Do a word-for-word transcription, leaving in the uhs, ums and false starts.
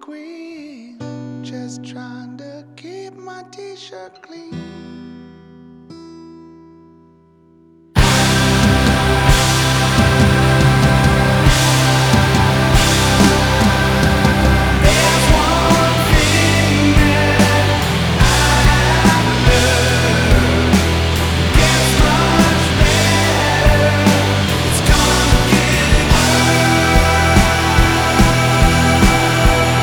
queen, just trying to keep my t-shirt clean.